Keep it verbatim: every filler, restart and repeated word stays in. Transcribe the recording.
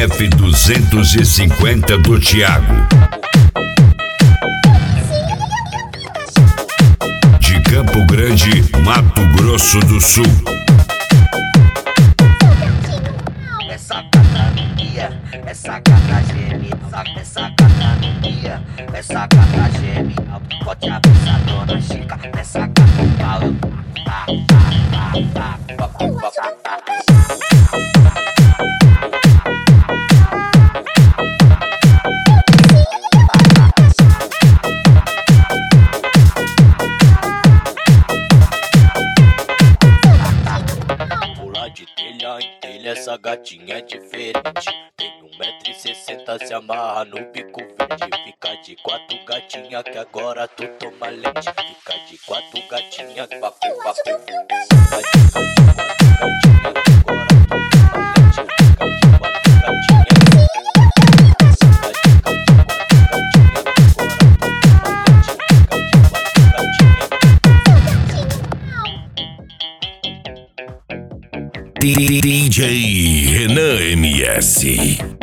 F duzentos e cinquenta do Thiago. De Campo Grande, Mato Grosso do Sul. Essa gata no guia, essa gata geme, essa gata no guia, essa gata geme, pode avisar dona Chica, essa gata fala, tá, tá, tá, tá, tá, tá, tá. De telha em telha, essa gatinha é diferente. Tem um metro e sessenta, se amarra no bico verde. Fica de quatro gatinha que agora tu toma leite. Fica de quatro gatinha, papo, papo. Fica de quatro gatinha que agora tu toma leite. Fica de quatro gatinha. D J Renan M S.